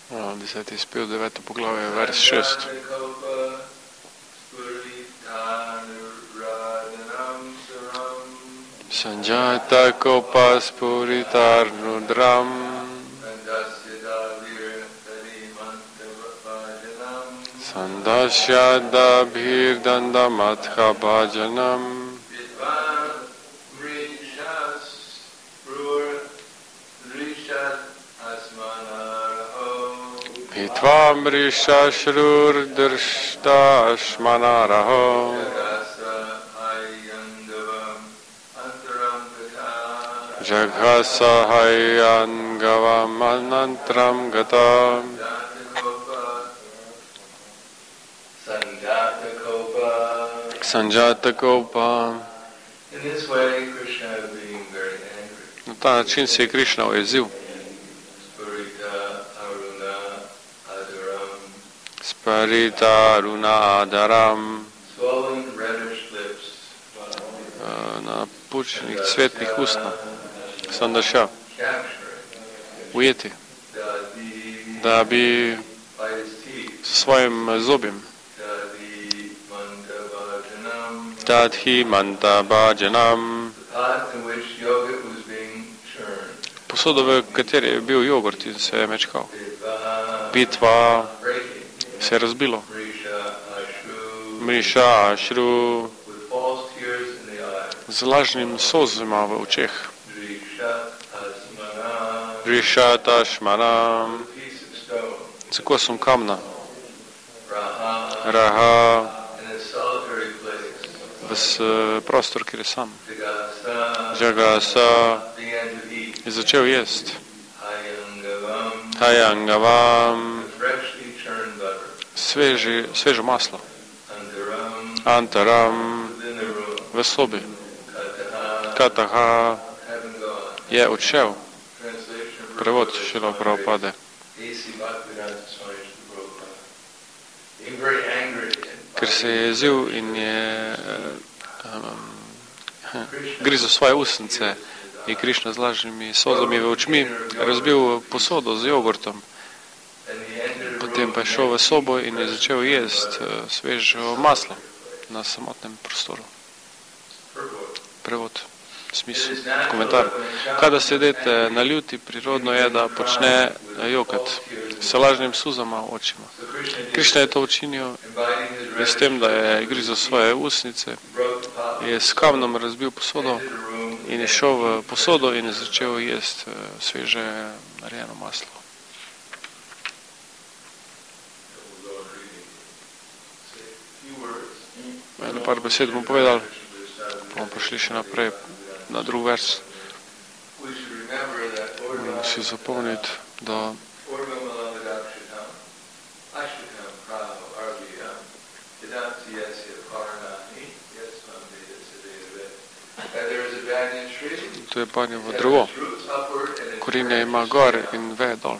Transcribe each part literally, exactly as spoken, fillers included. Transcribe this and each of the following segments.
Deseti spil, deveto poglavje, vers šest. Sanjata kopa spuritar nudram Sandasya dabhir dandamatha bhajanam Hitvam risha shrur drshta ashmanaraho Jaghasahayan gavam anantram gatam Sanjata kopa. Na ta način se je Krišna ujezil. Sparita aruna adaram. Na pučenih cvetnih ustna. Sandaša. Ujeti. Da bi s svojim zobjem Tadhi manta bhajanam. Posodo, v kateri je bil jogurt in se je mečkal. Pitva se je razbilo. Mriša ašru z lažnim solzima v očeh. Mriša tašmanam z kosom kamna. Raha ves prostor, kjer je sam. Jagasa je začel jest. Hayangavam sveži, svežo maslo. Antaram v sobi. Kataha je odšel. Prevod Šrila Prabhupade. Ker se je jezil in je um, grizel svoje usnice in Krišna z lažnimi solzami v očmi razbil posodo z jogurtom. Potem pa je šel v sobo in je začel jesti uh, svežo maslo na samotnem prostoru. Prevod, smisel, komentar. Kada se dete naljuti, prirodno je, da počne jokat s lažnim suzama v očima. Krišna je to učinil s tem, da je grizel svoje usnice, je s kamnom razbil posodo in je šel v posodo in je začel jesti sveže narejeno maslo. Eno par besed bom povedal, bomo prišli še naprej na drug vers. Moramo si zapomniti, da to je banjevo drevo. Korenje ima gor in veje dol.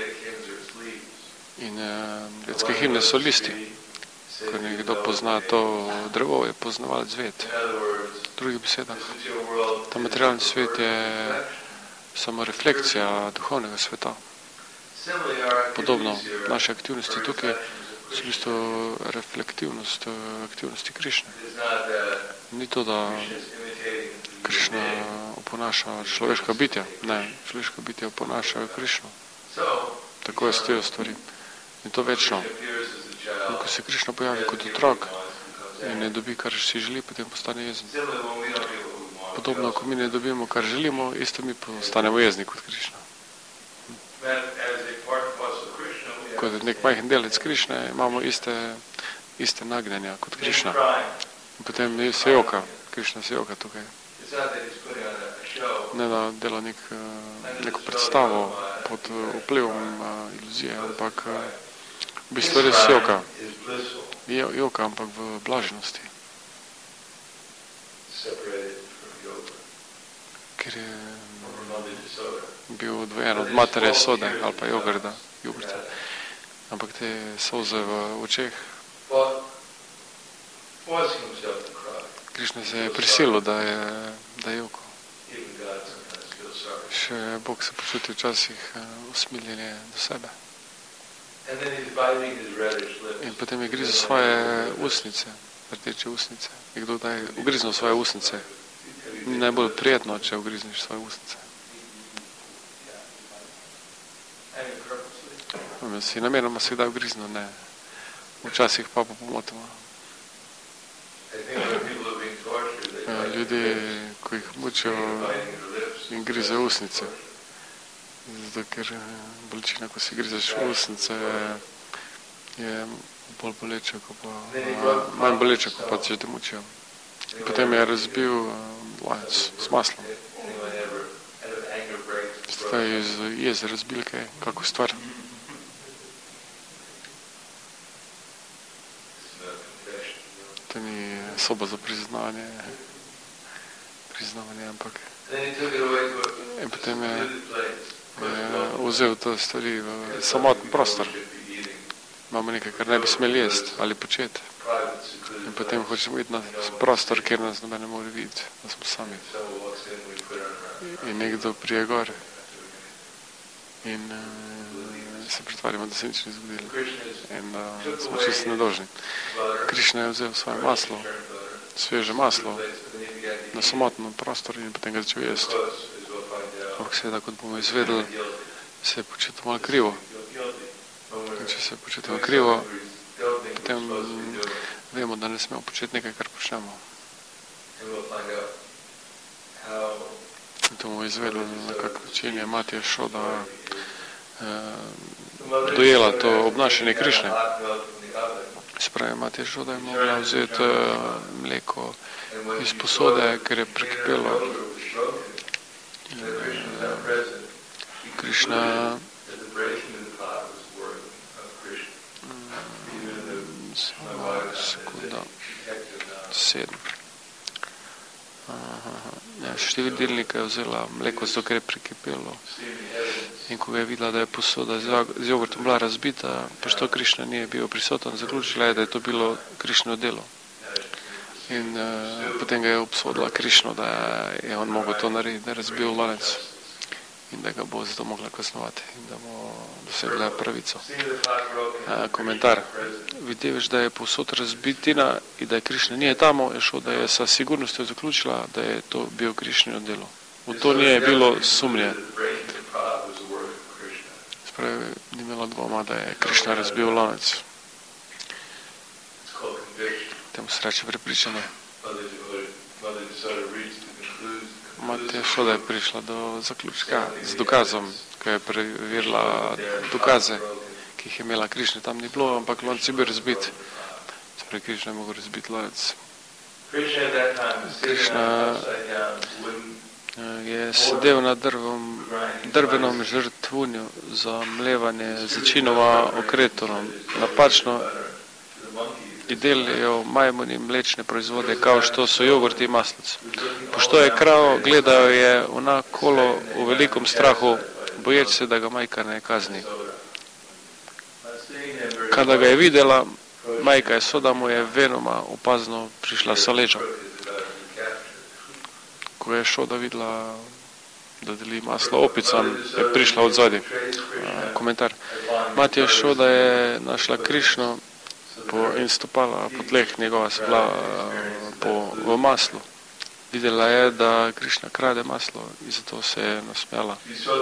In eh, vedske himne so listi. Ko nekdo pozna to drevo, je poznavalec ved. V drugih besedah, ta materialni svet je samo refleksija duhovnega sveta. Podobno naše aktivnosti tukaj so v bistvu reflektivnost aktivnosti Krišne. Ni to, da Krišna oponaša človeška bitja. Ne, človeška bitja oponašajo Krišno. Tako je stojo stvari. In to večno. In ko se Krišna pojavi kot otrok in ne dobi, kar si želi, potem postane jezen. Podobno, ko mi ne dobimo, kar želimo, isto mi postanemo jezni kot Krišna. Kot nek majhen delec Krišne, imamo iste, iste nagnjenja kot Krišna. In potem se joka, Krišna se joka tukaj. Ne da dela nek, neko predstavo pod vplivom iluzije, ampak v bistvu res joka. Joka, ampak v blaženosti. Ker je bil odvojen od matere sode ali pa jogurta. jogurta. Ampak te solze v očeh. Krišna se je prisilil, da je, da je joko. Še Bog se počuti včasih usmiljenje do sebe. In potem je grizel svoje usnice, rdeče usnice. Je kdo kdaj ugriznil svoje usnice? Ni najbolj prijetno, če ugrizneš svoje usnice. Jaz si namenoma se kdaj ugriznil, ne. Včasih pa pa pomotimo. Ljudje, ko jih mučijo in grizejo usnice. Zato, ker bolečina, ko si grizeš usnice, je bolj boleče, ko pa, manj boleče, ko pa če te mučijo. In potem je razbil lonec s maslom. Ste iz jeze razbil kaj, kako stvar? To ni soba za priznavanje, priznavanje, ampak in potem je, je vzel to stvari v samoten prostor. Imamo nekaj, kar ne bi smeli jesti ali početi. In potem hočemo iti na prostor, kjer nas noben ne more videti, da smo sami. In nekdo prije gor in uh, se pretvarjamo, da se nič ni zgodilo. In da uh, smo čisto nedožni. Krišna je vzel svoje maslo, sveže maslo, na samotnem prostoru in potem ga začel jesti. Ampak seveda, kot bomo izvedeli, se je počutil malo krivo. In če se počutimo krivo, potem vemo, da ne smemo početi nekaj, kar počnemo. In to bomo izvedeli, na kak način je Matija Šoda eh, dojela to obnašanje Krišne. Se pravi, Matija Šoda je mogla vzeti eh, mleko iz posode, ker je prekipelo. In, eh, Krišna samo sekunda, sedem. Ja, štiridelnika je vzela mleko, zato ker je prekipelo. In ko je videla, da je posoda z jogurtom bila razbita, pošto Krišna nije bil prisoten, zaključila je, da je to bilo Krišno delo. In uh, potem ga je obsodila Krišno, da je on mogel to narediti, da je razbil lonec in da ga bo zato mogla kaznovati in da bo dosegla pravico. Uh, komentar. Vidiš, da je posod razbitina in da je Krišna nije tamo, je šlo, da je sa sigurnostjo zaključila, da je to bil Krišnino delo. V to nije bilo sumnje. Spravi, ni imelo dvoma, da je Krišna razbil lonec. Temu se reče prepričanje. Matija Šoda je prišla do zaključka z dokazom, ko je preverila dokaze, ki jih je imela Krišna. Tam ni bilo, ampak lonec je bil razbit. Spravi, Krišna je mogel razbiti lonec. Krišna je sedel na drvom, drvenom žrtvunju za mlevanje začinova okretonom. Napačno i delijo majmuni mlečne proizvode kao što su jogurt i maslac. Pošto je krao, gledao je onakolo u velikom strahu, bojeći se da ga majka ne kazni. Kada ga je videla, majka je Soda mu je venoma opazno prišla sa leđa. Ko je Šoda videla da deli maslo opicam, je prišla od zadi. Komentar. Matija Šoda je našla Krišno po, in stopala po tleh, njegova se bila po, v maslu. Videla je, da Krišna krade maslo in zato se je nasmjala.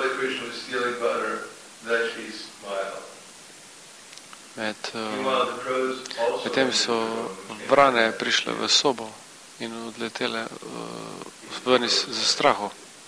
Med, uh, medtem so vrane prišle v sobo in odletele uh, ven za strahu.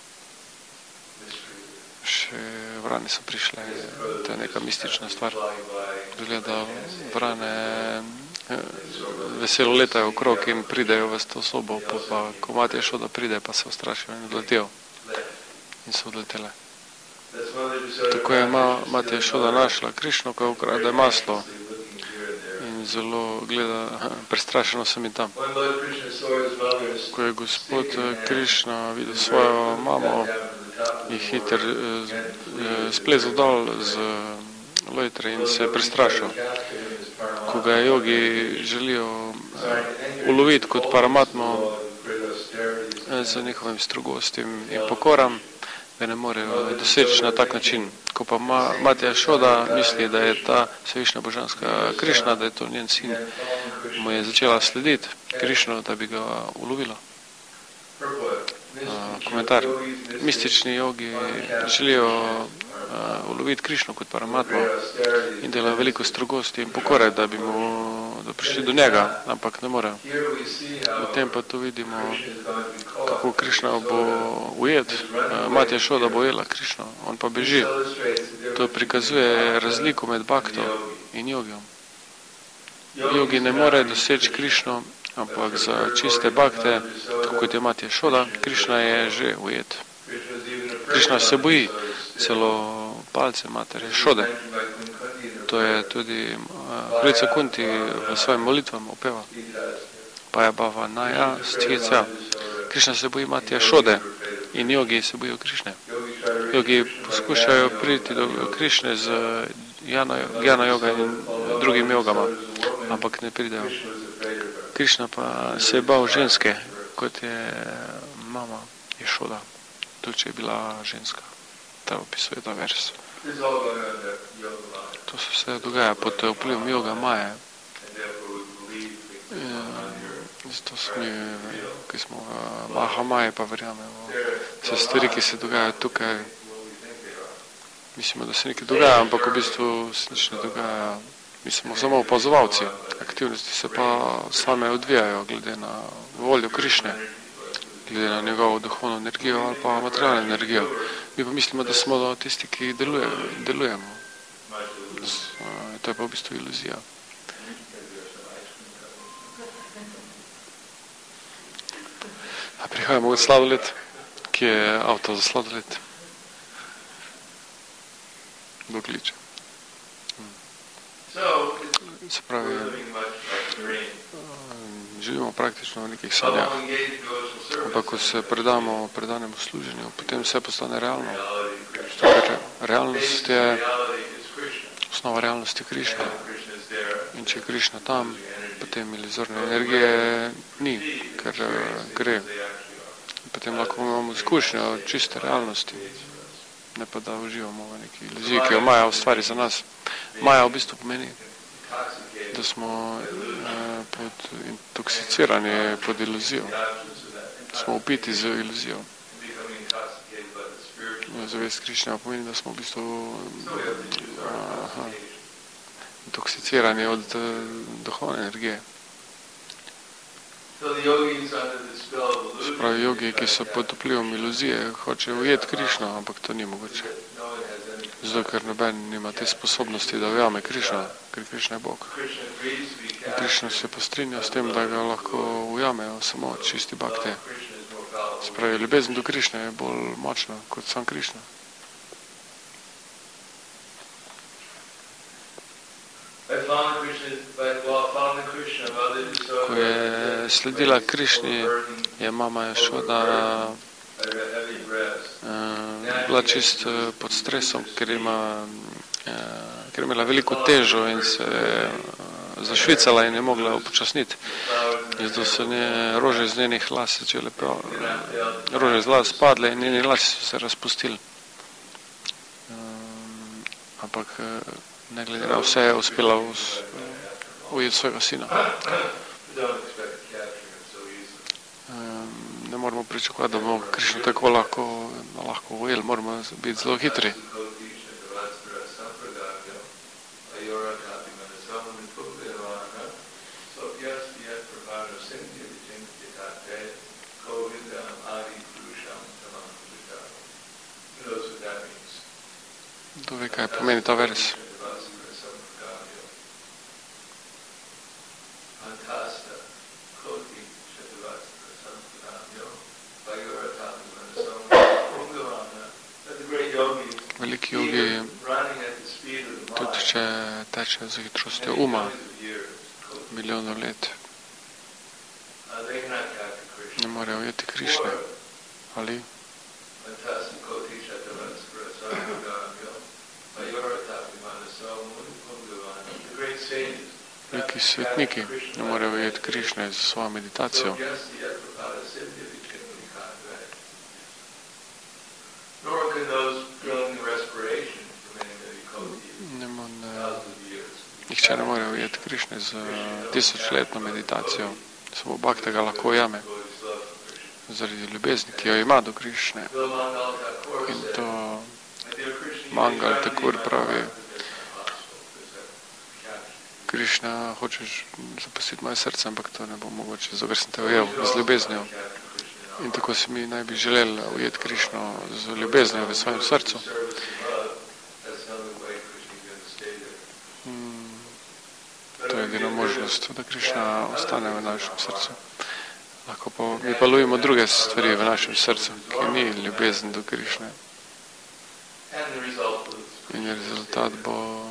Še vrane so prišle, to je neka mistična stvar. Gleda, vrane eh, veselo letajo okrog in pridejo v to sobo, pa, pa ko Matija Šoda pride, pa se ustrašijo in odletijo. In so odletele. Tako je ma, Matija Šoda našla Krišno, ko ukrade maslo in zelo gleda, prestrašeno sem in tam. Ko je gospod Krišna videl svojo mamo, je hiter eh, splezl dol z lojtre in se je prestrašil. Ko ga jogi želijo eh, uloviti kot paramatmo eh, za njihovim strogostim in pokoram, ga ne morejo doseči na tak način. Ko pa Matija Šoda misli, da je ta Svevišnja božanska Krišna, da je to njen sin, mu je začela slediti Krišno, da bi ga ulovila. Uh, komentar. Mistični jogi želijo uh, uloviti Krišno kot Paramatmo in delajo veliko strogosti in pokore, da bi mu da prišli do njega, ampak ne morejo. V tem pa tu vidimo, kako Krišna bo ujet. Uh, Matija Šoda bo ujela Krišno, on pa beži. To prikazuje razliko med bhakto in jogijo. Jogi ne more doseči Krišno, ampak za čiste bhakte, tako kot je Matija Šoda, Krišna je že ujet. Krišna se boji celo palce Matere Šode. To je tudi Kraljica Kunti v svojim molitvam opeva. Paja bhava naja sthica. Krišna se boji Matija Šode in jogi se bojijo Krišne. Jogi poskušajo priti do Krišne z Jnana joga in drugim jogama, ampak ne pridejo. Krišna pa se je bal ženske, kot je mama Ješoda, tudi če je bila ženska. Ta opisuje ta vers. To se vse dogaja pod vplivom joga Maje. Zato smo mi, ki smo v Maha Maje, pa verjamemo vse stvari, ki se dogajajo tukaj. Mislimo, da se nekaj dogaja, ampak v bistvu se nič ne dogaja. Mi smo samo opazovalci. Aktivnosti se pa same odvijajo glede na voljo Krišne, glede na njegovo duhovno energijo ali pa materialno energijo. Mi pa mislimo, da smo tisti, ki deluje, delujemo. To je pa v bistvu iluzija. A prihajamo v sladoled, ki je avto za sladoled. Do kliče. Se pravi, živimo praktično v nekih sanjah, ampak ko se predamo predanemu služenju, potem vse postane realno. Realnost je, osnova realnosti je Krišna. In če je Krišna tam, potem iluzorne energije ni, ker gre. Potem lahko imamo izkušnjo čiste realnosti, ne pa da uživamo v neki iluziji, ki jo Maja ustvari za nas. Maja v bistvu pomeni, da smo eh, pod intoksicirani pod iluzijo. Smo upiti z iluzijo. Zavest Krišne pomeni, da smo v bistvu aha, intoksicirani od uh, duhovne energije. Spravi jogi, ki so pod vplivom iluzije, hočejo ujeti Krišno, ampak to ni mogoče. Zato, ker noben nima te sposobnosti, da ujame Krišno, ker Krišna je Bog. In Krišna se postrinja s tem, da ga lahko ujamejo samo čisti bhakte. Spravi, ljubezen do Krišne je bolj močna kot sam Krišna. Ko je sledila Krišni, je mama Ješoda uh, bila čist pod stresom, ker ima uh, ker je imela veliko težo in se uh, zašvicala in je mogla upočasniti. Zato so nje, rože iz njenih las začele prav, rože iz las padle in njeni lasi so se razpustili. Um, ampak ne glede na vse je uspela ujeti svojega sina. Um, ne moramo pričakovati, da bomo Krišno tako lahko, lahko ujeli, moramo biti zelo hitri. To ve, kaj pomeni ta vers. Veliki jogi, tudi če tečejo z hitrostjo uma, milijonov let, ne morejo ujeti Krišne. Ali? Veliki svetniki ne morejo ujeti Krišne z svojo meditacijo. Nihče ne more ujeti Krišne z tisočletno meditacijo. Samo bhakta ga lahko ujame zaradi ljubezni, ki jo ima do Krišne. In to Mangal Thakur pravi, Krišna, hočeš zapustiti moje srce, ampak to ne bo mogoče, zato ker sem te ujel z ljubeznijo. In tako si mi naj bi želeli ujeti Krišno z ljubeznijo v svojem srcu. Hmm, to je edina možnost, da Krišna ostane v našem srcu. Lahko pa mi pa lujemo druge stvari v našem srcu, ki ni ljubezen do Krišne. In rezultat bo,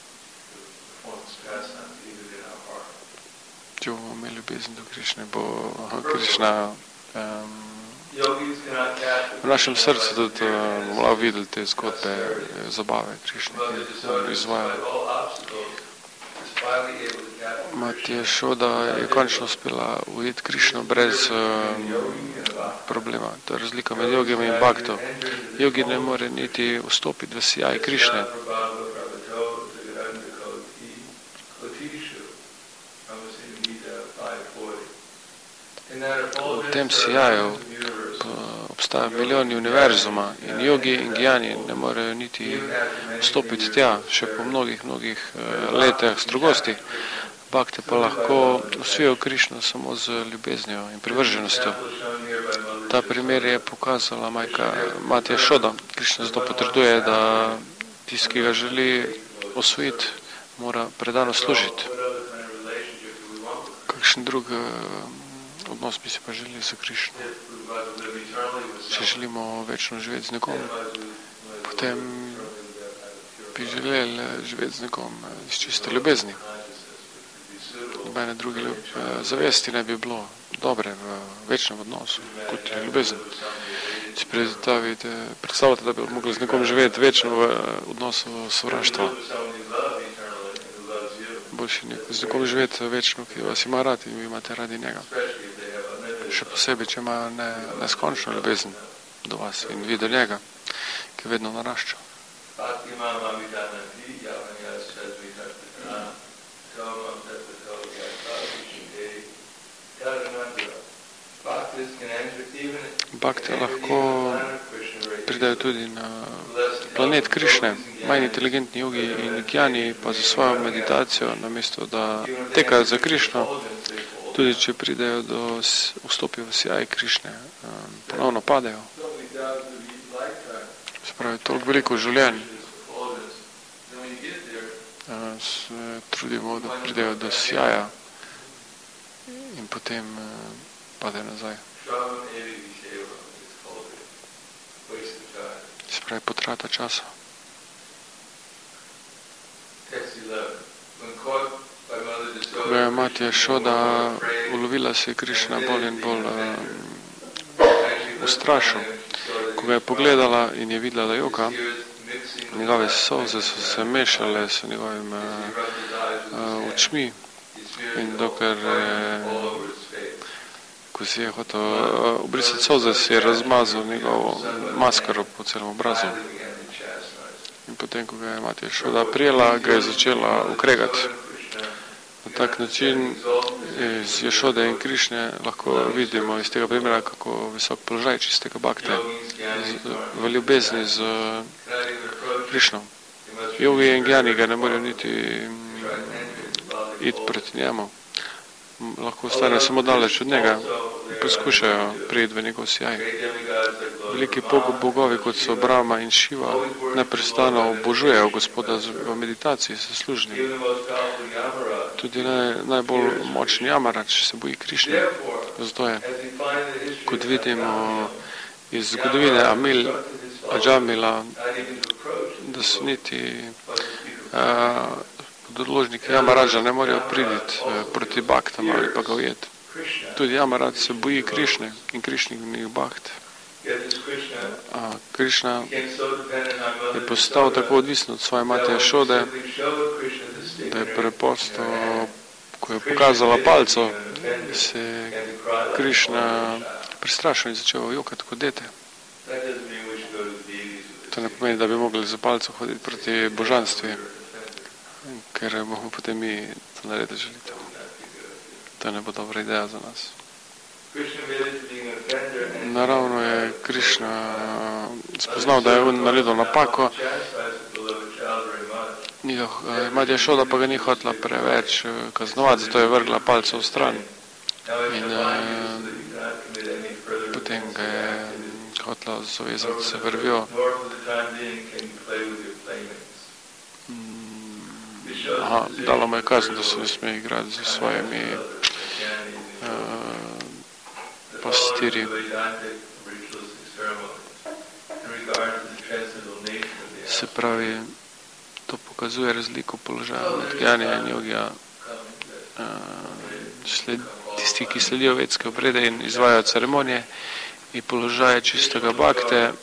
če bomo imeli ljubezen do Krišne, bo Krišna um, v našem srcu tudi uh, bomo lahko videli te zgodbe, zabave Krišne, ki izvajajo. Mati Jašoda je končno uspela ujeti Krišno brez um, problema. To je razlika med jogim in bhakto. Jogi ne more niti vstopiti v sijaj Krišne. V tem sijaju obstaja milijoni univerzuma in jogi in gijani ne morejo niti vstopiti tja, še po mnogih, mnogih letih strogosti. Bhakti pa lahko osvijo Krišno samo z ljubeznijo in privrženostjo. Ta primer je pokazala majka Mati Jašoda. Krišna zato potrduje, da tisti, ki ga želi osvojiti, mora predano služiti. Kakšen drug odnos bi si pa želeli za Krišno? Če želimo večno živeti z nekom, potem bi želeli živeti z nekom iz čiste ljubezni. Nobene druge zavesti ne bi bilo dobre v večnem odnosu, kot je ljubezen. Če predstavite, predstavljate, da bi mogli z nekom živeti večno v odnosu sovraštva. Boljše z nekom živeti večno, ki vas ima rad in vi imate radi njega. Še posebej, če ima ne, neskončno ljubezen do vas in vi do njega, ki vedno narašča. Bhakti lahko pridajo tudi na planet Krišne. Manj inteligentni jogi in gijani pa za svojo meditacijo, namesto da tekajo za Krišno, tudi če pridejo do vstopijo v sijaj Krišne, ponovno padejo. Spravi, toliko veliko življenj se trudimo, da pridejo do sijaja in potem padejo nazaj. Spravi, potrata časa. Ko je Mati Jašoda ulovila, se je Krišna bolj in bolj uh, ustrašil. Ko ga je pogledala in je videla, da joka, njegove solze so se mešale s njegovim uh, uh, očmi in dokler uh, ko si je hotel uh, obrisati solze, si je razmazal njegovo maskaro po celem obrazu. In potem, ko ga je Mati Jašoda prijela, ga je začela ukregati. Na tak način iz Jašode in Krišne lahko vidimo iz tega primera, kako visok položaj čistega bhakte v ljubezni z Krišno. Jogi in gijani ga ne morejo niti iti proti njemu. Lahko ostane samo daleč od njega in poskušajo priti v njegov sijaj. Veliki bogovi, kot so Brahma in Šiva, neprestano obožujejo Gospoda v meditaciji s služnim. Tudi naj, najbolj močni Jamarač se boji Krišne. Zato je, kot vidimo iz zgodovine Amil, Ajamila, da so niti uh, podložniki Jamarača ne morejo priditi uh, proti bhaktam ali pa ga ujeti. Tudi Jamarač se boji Krišne in Krišnih bhakt. A Krišna je postal tako odvisen od svoje Mati Jašode, da je preprosto, ko je pokazala palco, se je Krišna prestrašil in začel jokati kot dete. To ne pomeni, da bi mogli za palco hoditi proti božanstvi. ker bomo potem mi to naredili želitev. To ne bo dobra ideja za nas. Naravno je Krišna spoznal, da je on naredil napako. Matja Šoda pa ga ni hotela preveč kaznovati, zato je vrgla palce v stran. In eh, potem ga je hotela zavezati se vrvjo. Aha, dalo mu je kazen, da se ne sme igrati z svojimi uh, pastiri. Se pravi, to pokazuje razliko položaja med Gjanija in Jogija. Uh, sled, tisti, ki sledijo vedske obrede in izvajajo ceremonije, in položaje čistega bakte.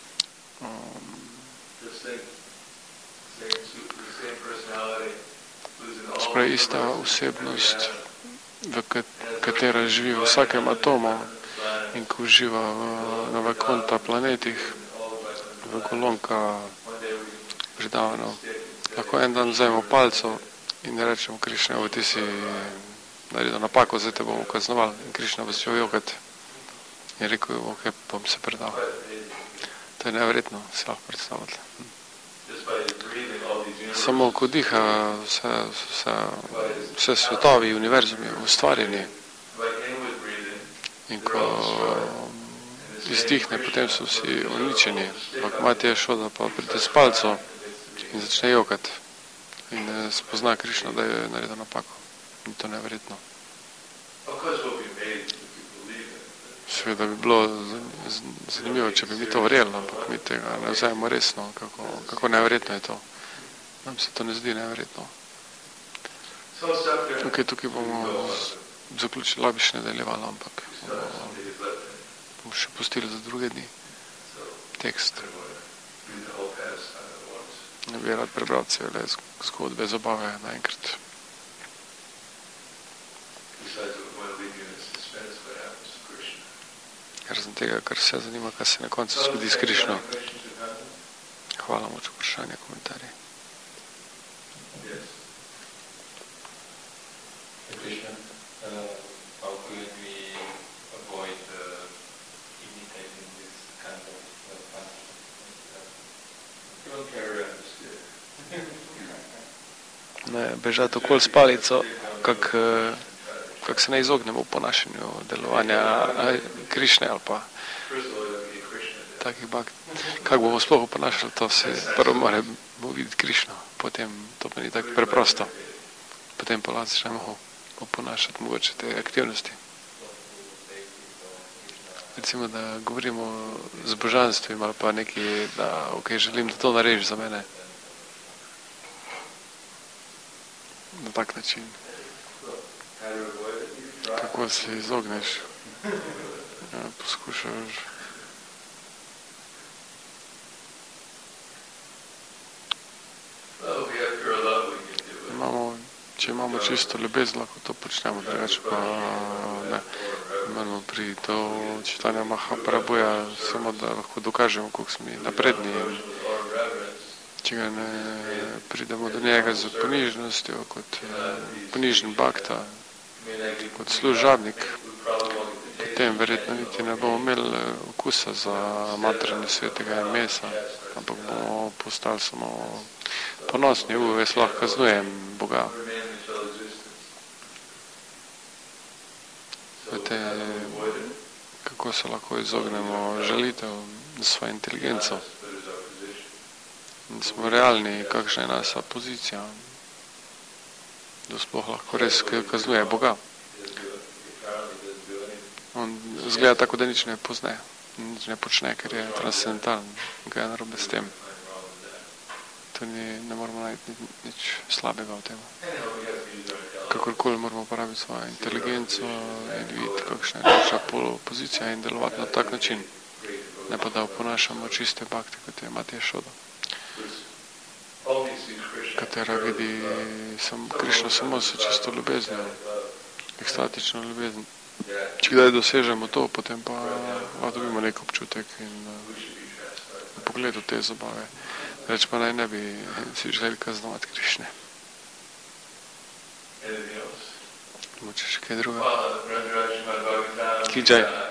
Spravi ista osebnost, v katera živi v vsakem atomu in ko uživa v Navakonta planetih, v Golonka predavano. Lahko en dan vzajemo palco in rečemo Krišna, ti si naredil napako, zdaj te bomo kaznovali. In Krišna bo se jokati in rekel, ok, bom se predal. To je neverjetno, se lahko predstavljati. Samo ko diha vse, vse, vse svetovi, univerzum je ustvarjeni in ko izdihne, potem so vsi uničeni. Ampak Matja Šoda pa pride s palco in začne jokati in spozna Krišna, da je naredil napako. In to je neverjetno. Seveda bi bilo zanimivo, če bi mi to verjeli, ampak mi tega ne vzajemo resno, kako, kako neverjetno je to. Nam se to ne zdi neverjetno. Ok, tukaj bomo zaključili, lahko bi še nadaljevali, ampak bomo, bomo še pustili za druge dni tekst. Ne bi rad prebral cele zgodbe, zabave naenkrat. Razen tega, kar se zanima, kaj se na koncu zgodi s Krišno. Hvala moč, vprašanje, komentarje. Krishna, uh, how could we avoid uh, imitating this kind of uh, punishment? Don't carry on. Ne, bežati okoli s palico, kak, kak se ne izognemo v ponašanju delovanja Krišne ali pa takih bakt. Kak bomo sploh ponašali, to se prvo moramo videti Krišno, potem to pa ni tako preprosto. Potem pa lahko začnemo oponašati mogoče te aktivnosti. Recimo, da govorimo z božanstvim ali pa neki, da ok, želim, da to narediš za mene. Na tak način. Kako se izogneš? Ja, poskušaš. Imamo Če imamo čisto ljubezen, lahko to počnemo, drugače pa ne. Imamo pri to čitanja Mahaprabhuja samo, da lahko dokažemo, koliko smo napredni in če ga ne pridemo do njega z ponižnostjo, kot ponižen bhakta, kot služabnik, potem verjetno niti ne bomo imeli okusa za matranje svetega in mesa, ampak bomo postali samo ponosni, u, jaz lahko kaznujem Boga. Vete, kako se lahko izognemo žalitev za svojo inteligenco. In smo realni, kakšna je naša pozicija, da sploh lahko res kaznuje Boga. On zgleda tako, da nič ne pozne, nič ne počne, ker je transcendentalen, kaj je narobe s tem. To ni, ne moramo najti nič slabega v tem. Kakorkoli moramo uporabiti svojo inteligenco in videti, kakšna je naša pozicija in delovati na tak način. Ne pa da oponašamo čiste bhakte, kot je Matja Šoda, katera vidi sam, Krišno samo s čisto ljubeznijo, ekstatično ljubezen. Če kdaj dosežemo to, potem pa dobimo nek občutek in uh, pogled v te zabave. Reč pa naj ne bi si želeli kaznovati Krišne. Anything else? Moče še kaj druga. Well, Radharaj Srimad Bhagavatam. Ki jai.